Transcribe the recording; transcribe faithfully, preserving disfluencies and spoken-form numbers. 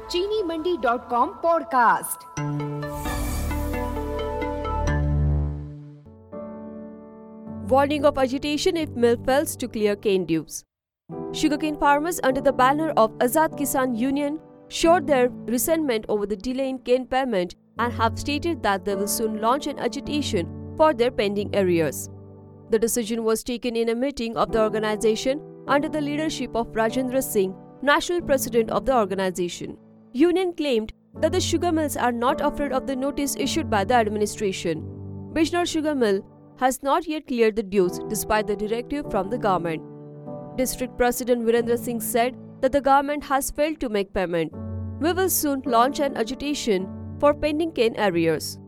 चीनी Mandi dot com podcast. Warning of agitation if mill fails to clear cane dues. Sugarcane farmers under the banner of Azad Kisan Union showed their resentment over the delay in cane payment and have stated that they will soon launch an agitation for their pending arrears. The decision was taken in a meeting of the organization under the leadership of Rajendra Singh, national president of the organization. Union claimed that the sugar mills are not afraid of the notice issued by the administration. Bijnor Sugar Mill has not yet cleared the dues despite the directive from the government. District President Virendra Singh said that the government has failed to make payment. We will soon launch an agitation for pending cane arrears.